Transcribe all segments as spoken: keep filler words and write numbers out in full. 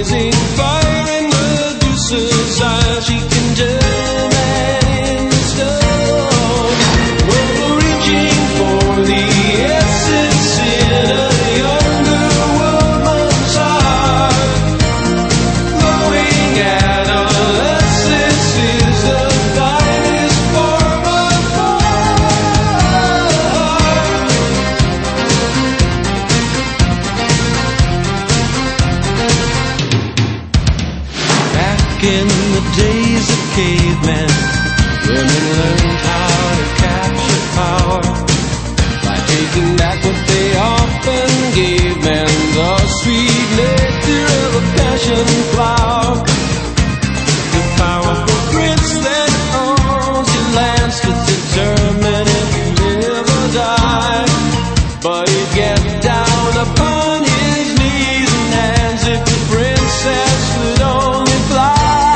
blazing fire in Medusa's eyes. She can turn man into stone. We're reaching for the essence in a younger woman's heart. Glowing adolescence is the finest form of art. Back in the days of cavemen, women learned how to capture power by taking back what they often gave men, the sweet nectar of a passion flower. The powerful prince that owns your lands could determine if you live or die, but he'd get down upon his knees and hands if the princess would only fly.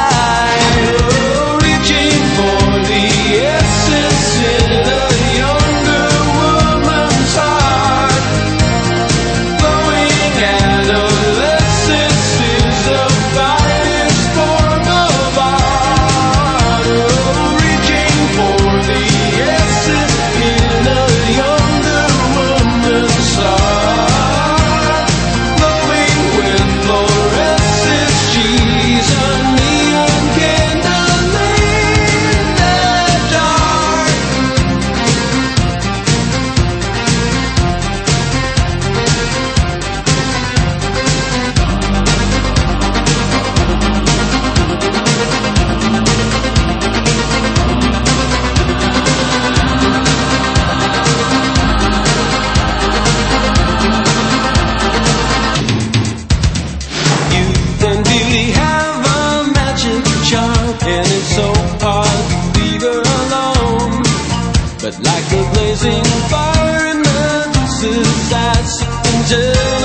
Oh, reaching for the essence in a younger woman's heart. Glowing adolescence is the finest form of art. Oh, reaching for the essence in a younger woman's heart. Glowing with fluorescence, she's a neon candle in the dark. Youth and beauty have a magic charm, and it's so hard to leave her alone. But like a blazing fire in Medusa's eyes, she can turn